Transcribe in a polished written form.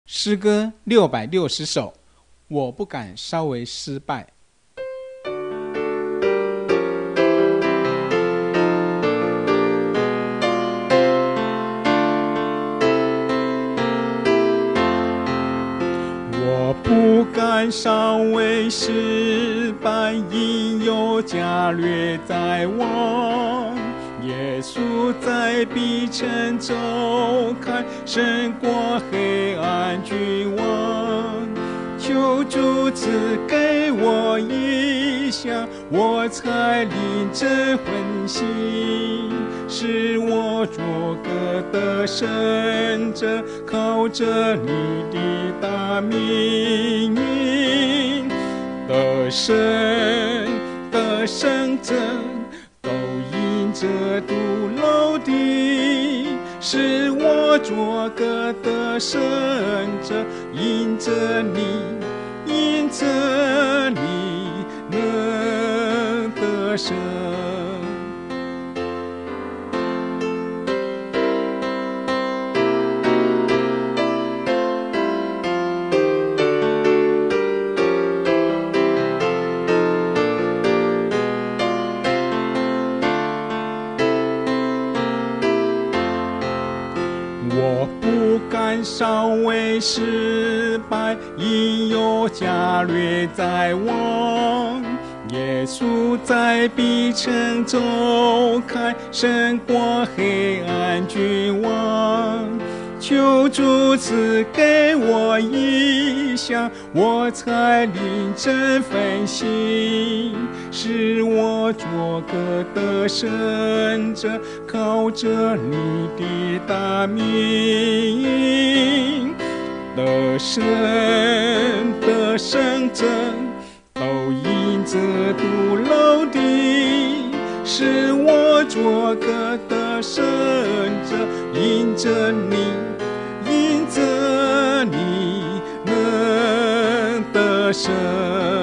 诗歌660首，我不敢稍微失败。我不敢稍微失败，因有加略在望。耶稣在彼城走开，胜过黑暗君王。求主赐给我意象，我才领这魂醒，使我做个得胜者，靠着你的大名引得胜者，都因着独楼的，使我做个得胜者，因着你能得胜。我不敢稍微失败，因有加略在望。耶稣在彼城走开，胜过黑暗君王。求主赐给我意象，我才领这份心，使我做个得胜者，靠着你的大名得胜者，都因着独楼的，使我做个得胜者，因着你能得胜。